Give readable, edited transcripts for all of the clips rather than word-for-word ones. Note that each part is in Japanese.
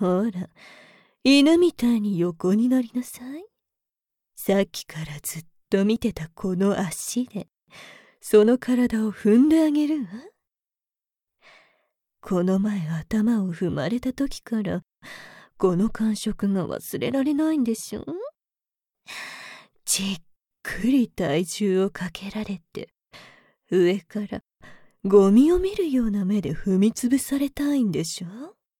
ほら、犬みたいに横になりなさい。さっきからずっと見てたこの足で、その体を踏んであげるわ。この前頭を踏まれた時から、この感触が忘れられないんでしょ？じっくり体重をかけられて、上からゴミを見るような目で踏みつぶされたいんでしょ？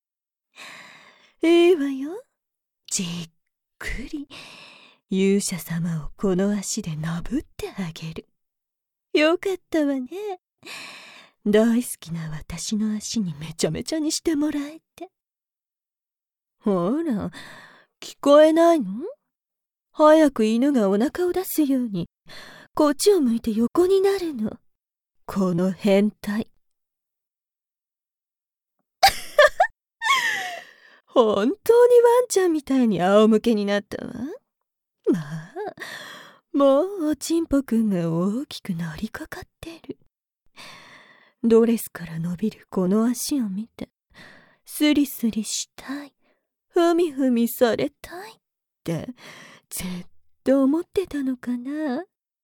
いいわよ。じっくり勇者様をこの足でなぶってあげる。よかったわね。大好きな私の足にめちゃめちゃにしてもらえて。ほら、聞こえないの？早く犬がお腹を出すように、こっちを向いて横になるの。この変態。本当にワンちゃんみたいに仰向けになったわ。まあ、もうおちんぽくんが大きくなりかかってる。ドレスから伸びるこの足を見て、スリスリしたい、ふみふみされたいって、ずっと思ってたのかな。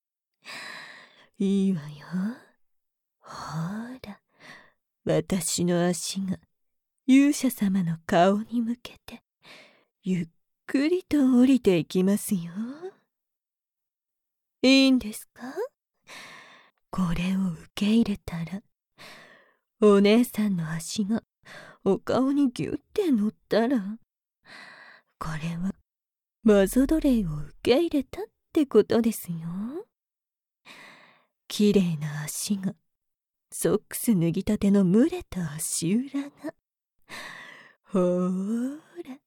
いいわよ。ほら、私の足が勇者様の顔に向けて、ゆっくりと降りていきますよ。いいんですか？これを受け入れたら、お姉さんの足がお顔にギュッて乗ったら、これはマゾ奴隷を受け入れたってことですよ。きれいな足が、ソックス脱ぎたての蒸れた足裏が、ほーら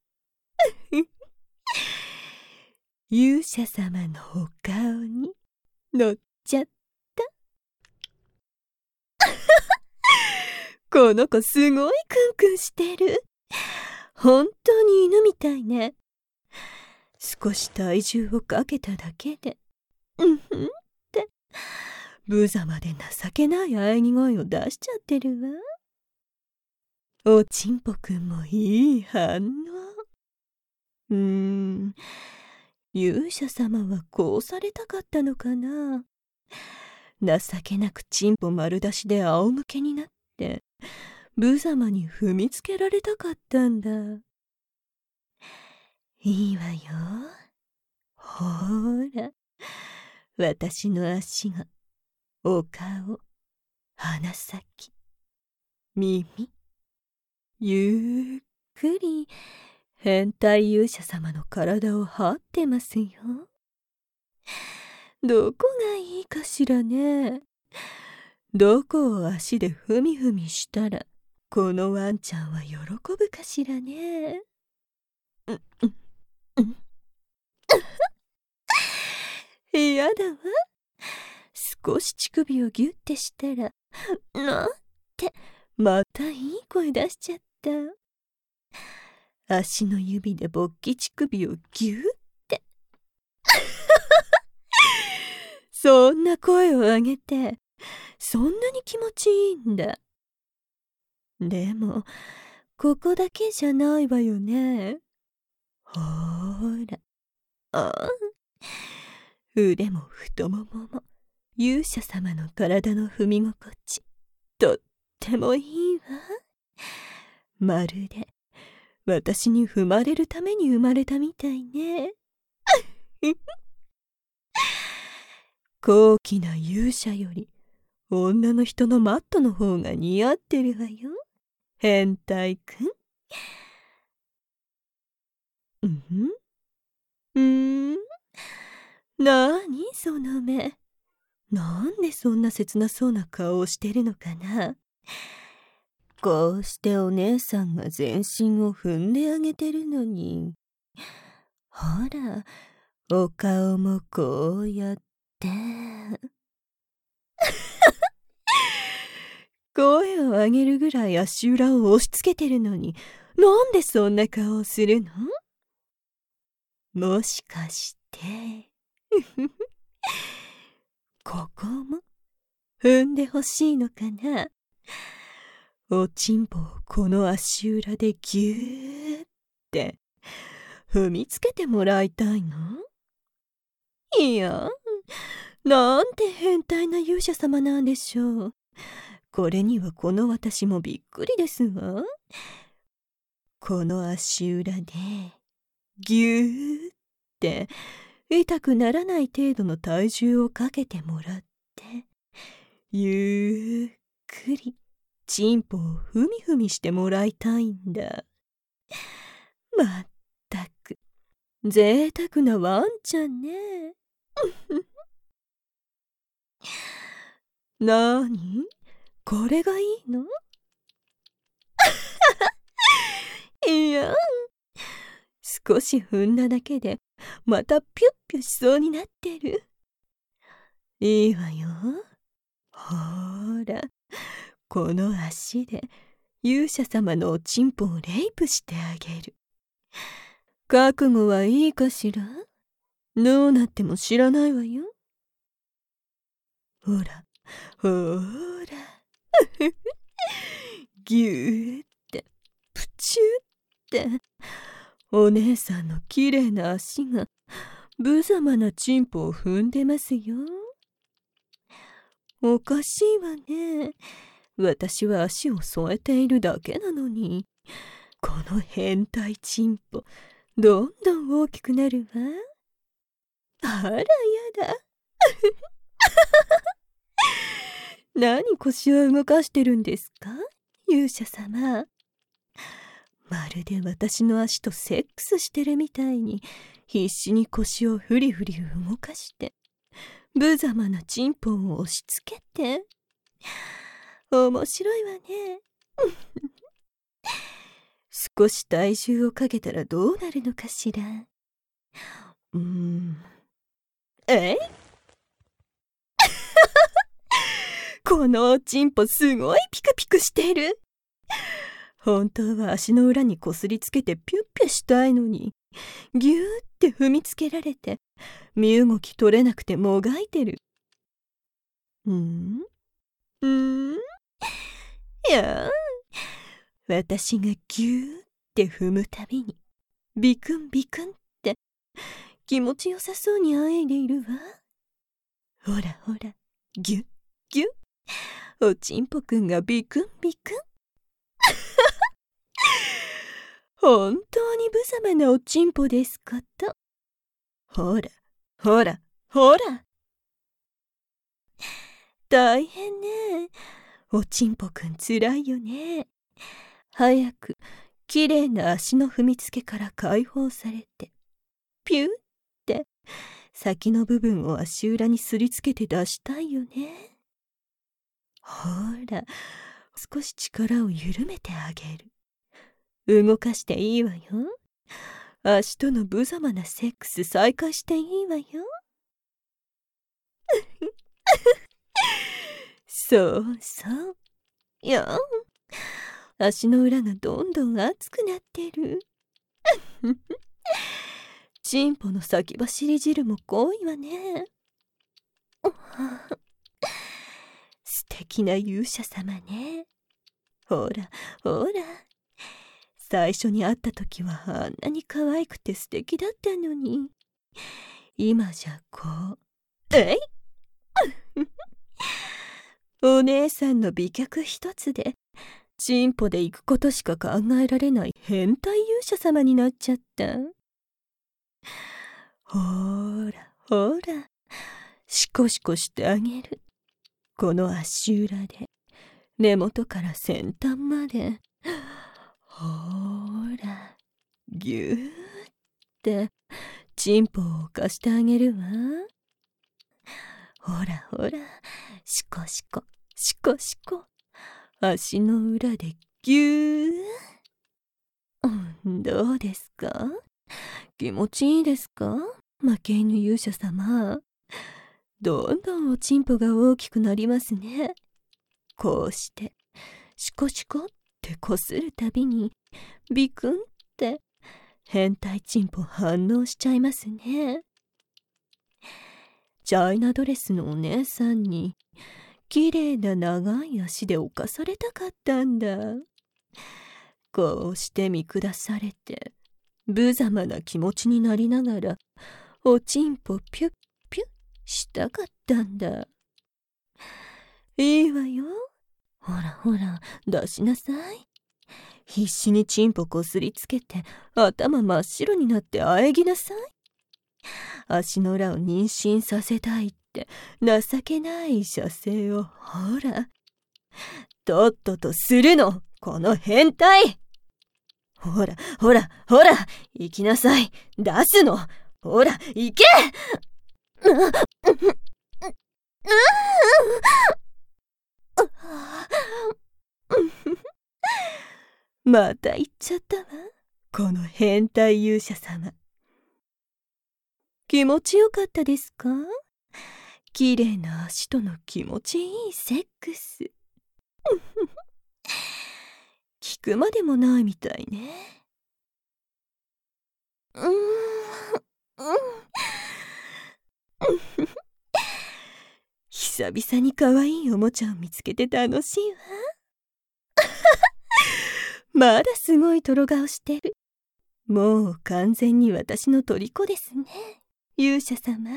勇者様のお顔に乗っちゃった。この子すごいクンクンしてる。本当に犬みたいね。少し体重をかけただけで、うんふんって、無様で情けない喘ぎ声を出しちゃってるわ。おちんぽくんもいい反応。勇者様はこうされたかったのかな。情けなくチンポ丸出しで仰向けになって、無様に踏みつけられたかったんだ。いいわよ。ほーら、私の足が、お顔、鼻先、耳、ゆっくり、変態勇者様の体を張ってますよ。どこがいいかしらね。どこを足でふみふみしたら、このワンちゃんは喜ぶかしらね。嫌だわ。少し乳首をギュッてしたら、なんて、またいい声出しちゃった。足の指で勃起乳首をギュッて。そんな声を上げて、そんなに気持ちいいんだ。でも、ここだけじゃないわよね。ほーら。ああ。腕も太ももも、勇者様の体の踏み心地、とってもいいわ。まるで、私に踏まれるために生まれたみたいね。高貴な勇者より、女の人のマットの方が似合ってるわよ。変態くん。なにその目。なんでそんな切なそうな顔をしてるのかな。こうしてお姉さんが全身を踏んであげてるのに。ほら、お顔もこうやって。声を上げるぐらい足裏を押しつけてるのに、なんでそんな顔をするの？もしかして、ここも踏んでほしいのかな。おちんぽをこの足裏でぎゅーって踏みつけてもらいたいの？いや、なんて変態な勇者様なんでしょう。これにはこの私もびっくりですわ。この足裏でぎゅーって痛くならない程度の体重をかけてもらって、ゆっくりチンポをふみふみしてもらいたいんだ。まったく贅沢なワンちゃんね。なに？これがいいの？いや、少し踏んだだけでまたピュッピュしそうになってる。いいわよ。ほーら、この足で勇者様のおちんぽをレイプしてあげる。覚悟はいいかしら？どうなっても知らないわよ。ほら、ほーら。ぎゅーって、プチューって、お姉さんのきれいな足が無様なチンポを踏んでますよ。おかしいわね。私は足を添えているだけなのに、この変態チンポ、どんどん大きくなるわ。あらやだ。何腰を動かしてるんですか、勇者様。まるで私の足とセックスしてるみたいに必死に腰をフリフリ動かして無様なチンポを押し付けて。面白いわね。少し体重をかけたらどうなるのかしら。えいこのおちんぽすごいピクピクしてる。本当は足の裏にこすりつけてピュッピュしたいのに、ぎゅーって踏みつけられて身動き取れなくてもがいてる。いや、私がぎゅーって踏むたびにビクンビクンって気持ちよさそうにあえいでいるわ。ほらほら、ぎゅっぎゅっ、おちんぽくんがビクンビクン。本当に無様なおちんぽですこと。ほらほらほら。大変ね。おちんぽくんつらいよね。早くきれいな足の踏みつけから解放されて、ピューって先の部分を足裏にすりつけて出したいよね。ほら、少し力を緩めてあげる。動かしていいわよ。足との無様なセックス再開していいわよ。そうそう。いや、足の裏がどんどん熱くなってる。チンポの先走り汁も濃いわね。素敵な勇者様ね。ほらほら、最初に会った時はあんなに可愛くて素敵だったのに、今じゃこう、えいお姉さんの美脚一つでチンポで行くことしか考えられない変態勇者様になっちゃった。ほらほら、シコシコしてあげる。この足裏で根元から先端まで、ほらぎゅーってチンポを浮かしてあげるわ。ほらほら、シコシコシコシコ、足の裏でぎゅー。どうですか？気持ちいいですか？負け犬勇者様。どんどんおちんぽが大きくなりますね。こうしてシコシコってこするたびにビクンって変態チンポ反応しちゃいますね。チャイナドレスのお姉さんにきれいな長い足で侵されたかったんだ。こうして見下されて無様な気持ちになりながら、おちんぽピュッピュッしたかったんだ。いいわよ。ほらほら、出しなさい。必死にチンポこすりつけて、頭真っ白になってあえぎなさい。足の裏を妊娠させたいって情けない射精を、ほら。とっととするの、この変態。ほら、ほら、ほら、行きなさい。出すの。ほら、行け。また行っちゃったわ、この変態勇者様。気持ちよかったですか？綺麗な足との気持ちいいセックス。聞くまでもないみたいね。久々に可愛いおもちゃを見つけて楽しいわ。まだすごいトロ顔してる。もう完全に私の虜ですね、勇者様。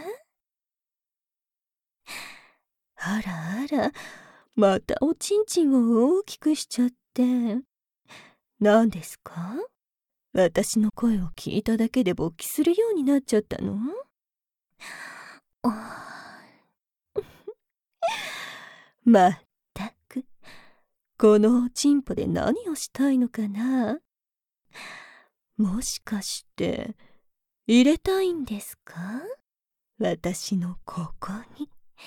あらあら、またおちんちんを大きくしちゃって。何ですか？私の声を聞いただけで勃起するようになっちゃったの？まったく、このおちんぽで何をしたいのかな？もしかして入れたいんですか？私のここに。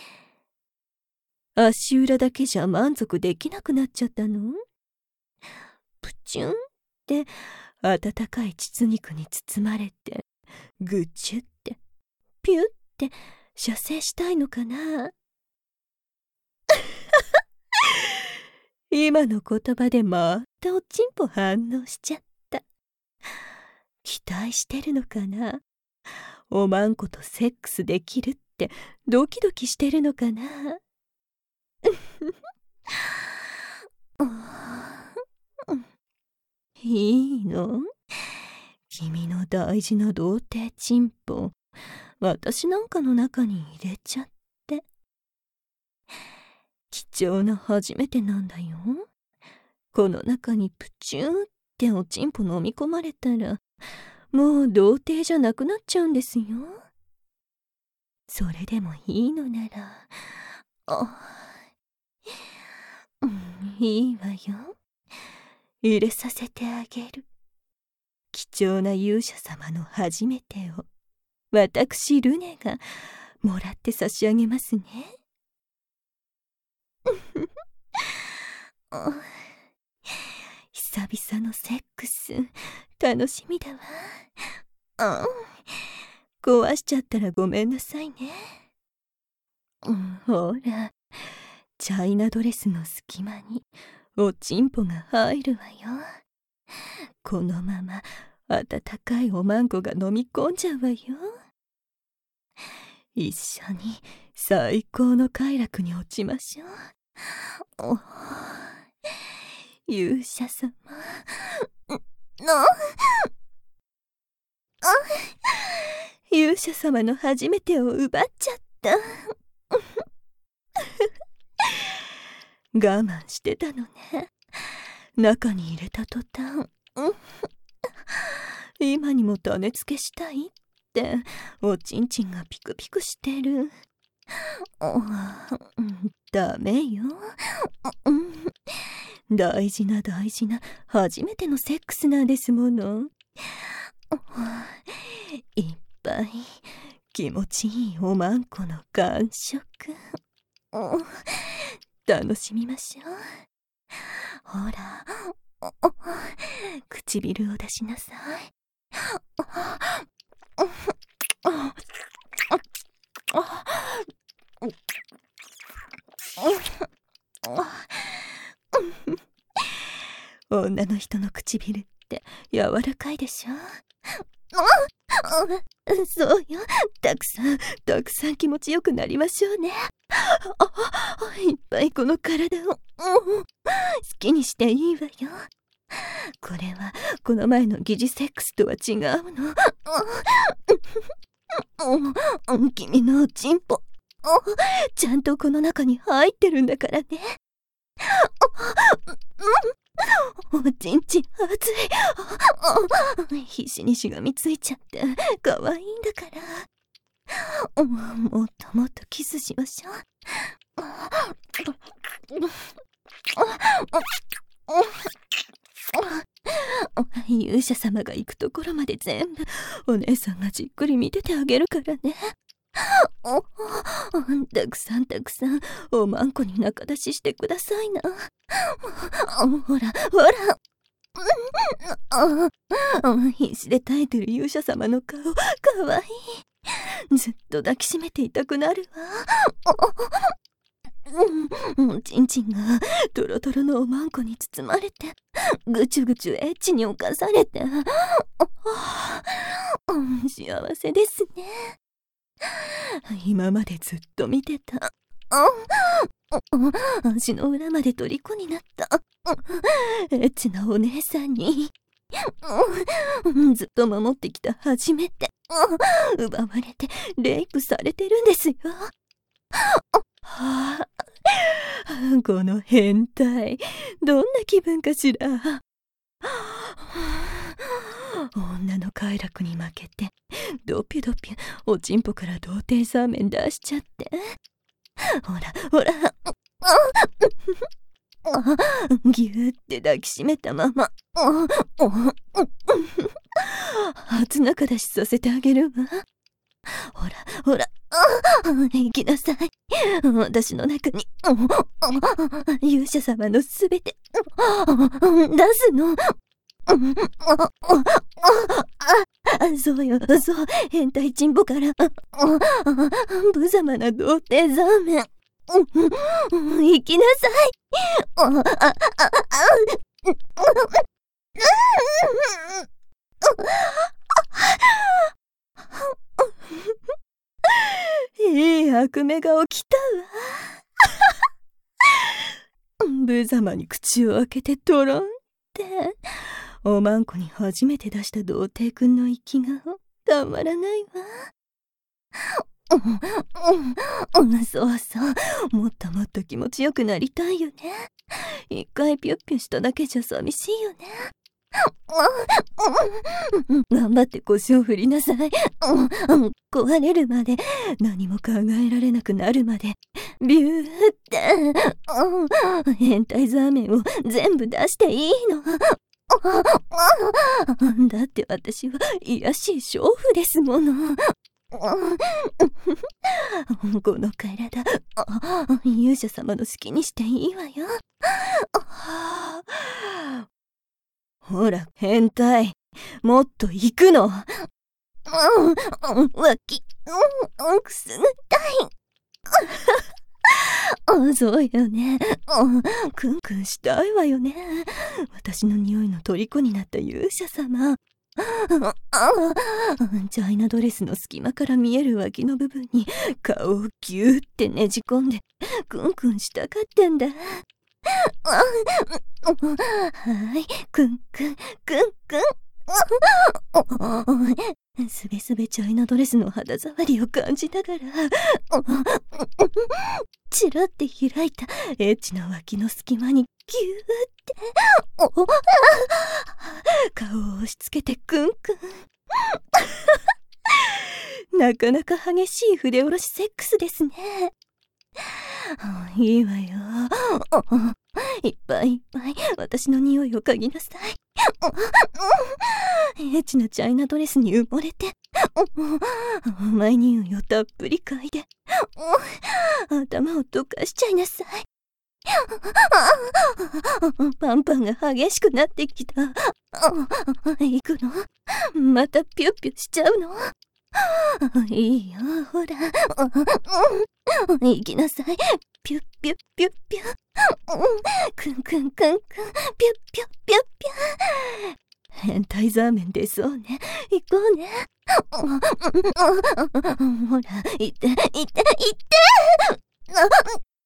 足裏だけじゃ満足できなくなっちゃったの？プチュンって温かい膣肉に包まれて、ぐちゅってピュって射精したいのかな？今の言葉でまたおちんぽ反応しちゃった。期待してるのかな？おまんことセックスできるってドキドキしてるのかな？いいの？君の大事な童貞チンポ、私なんかの中に入れちゃって。貴重な初めてなんだよ。この中にプチューっておちんぽ飲み込まれたら、もう童貞じゃなくなっちゃうんですよ。それでもいいのなら、いいわよ。入れさせてあげる。貴重な勇者様の初めてを、私ルネがもらって差し上げますね。久々のセックス、楽しみだわ。壊しちゃったらごめんなさいね。ほら、チャイナドレスの隙間におちんぽが入るわよ。このまま温かいおまんこが飲み込んじゃうわよ。一緒に最高の快楽に落ちましょう。勇者様。勇者様の初めてを奪っちゃった。我慢してたのね。中に入れた途端、今にも種付けしたいっておちんちんがピクピクしてる。ダメよ。大事な大事な初めてのセックスなんですもの。いっぱい気持ちいいおまんこの感触、楽しみましょう。ほら、唇を出しなさい。女の人の唇って柔らかいでしょ。そうよ、たくさん気持ちよくなりましょうね。いっぱいこの体を好きにしていいわよ。 これはこの前の疑似セックスとは違うの。君のおちんぽ、ちゃんとこの中に入ってるんだからね。おちんち熱い。必死にしがみついちゃって可愛いんだから。もっともっとキスしましょう。勇者様が行くところまで全部お姉さんがじっくり見ててあげるからね。たくさんたくさんおまんこに仲出ししてくださいな。ほらほら。必死で耐えてる勇者様の顔かわいい。ずっと抱きしめていたくなるわ。ちんちんがトロトロのおまんこに包まれてぐちゅぐちゅエッチに侵されて幸せですね。今までずっと見てた。足の裏まで虜になったエッチなお姉さんにずっと守ってきた初めて奪われてレイプされてるんですよ。この変態どんな気分かしら。女の快楽に負けてドピュドピュおちんぽから童貞サーメン出しちゃって、ほらほらぎゅーって抱きしめたまま初仲出しさせてあげるわ。ほらほら行きなさい。私の中に勇者様のすべて出すの。そうよそう変態チンポから無様な童貞ザーメン行きなさい。いい悪夢が起きたわ。無様に口を開けてトロンっておまんこに初めて出した童貞くんの息がたまらないわ。そうそうもっともっと気持ちよくなりたいよね。一回ピュッピュしただけじゃ寂しいよね。頑張って腰を振りなさい。壊れるまで何も考えられなくなるまでビューって変態ザーメンを全部出していいの。だって私はいやしい娼婦ですもの。この体勇者様の好きにしていいわよ。ほら変態もっと行くの。脇くすぐったい。そうよね。クンクンしたいわよね。私の匂いの虜になった勇者様。チャイナドレスの隙間から見える脇の部分に顔をギューってねじ込んでクンクンしたかったんだ。はいクンクンクンクン。すべすべチャイナドレスの肌触りを感じながらチラって開いたエッチな脇の隙間にギューって顔を押し付けてクンクン。なかなか激しい筆下ろしセックスですね。いいわよ。いっぱいいっぱい私の匂いを嗅ぎなさい。エッチなチャイナドレスに埋もれて甘い匂いをたっぷり嗅いで頭を溶かしちゃいなさい。パンパンが激しくなってきた。行くの？またピュッピュしちゃうの？いいよほら行きなさい。ピュッピュッピュッピュックンクンクンクンピュッピュッピュッピュッ。変態ザーメン出そうね。行こうね。ほら行って行って行って。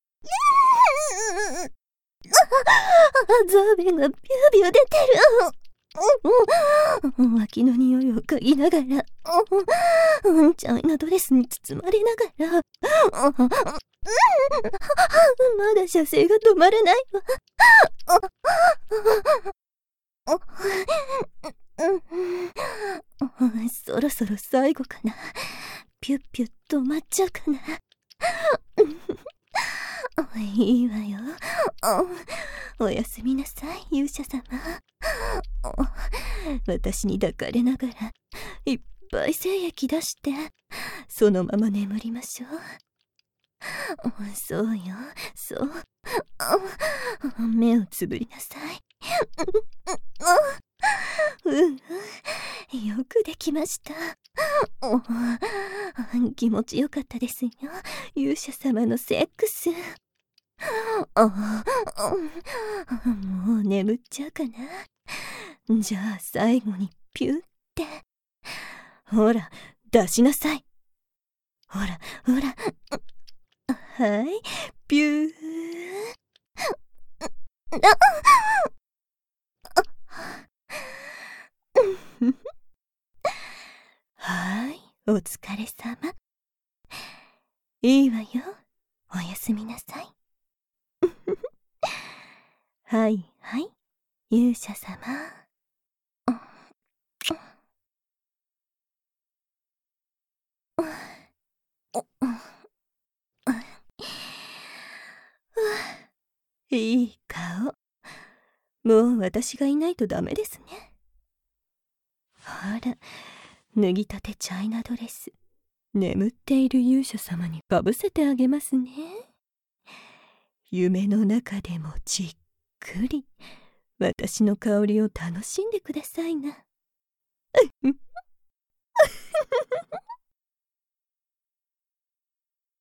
ザーメンがビュービュー出てる。 脇の匂いを嗅ぎながら、チャイナドレスに包まれながら、まだ射精が止まらないわ。そろそろ最後かな。ピュッピュッ止まっちゃうかな。いいわよ。おやすみなさい、勇者様。私に抱かれながらいっぱい精液出して、そのまま眠りましょう。そうよ、そう。目をつぶりなさい。よくできました。気持ちよかったですよ、勇者様のセックス。もう眠っちゃうかな。じゃあ最後にピュッて。ほら、出しなさい。ほら、ほら。はい、ピュー。はい、お疲れ様。いいわよ、おやすみなさい。はいはい、勇者様。いい顔。もう私がいないとダメですね。ほら、脱ぎたてチャイナドレス、眠っている勇者様にかぶせてあげますね。夢の中でもじっくり私の香りを楽しんでくださいな。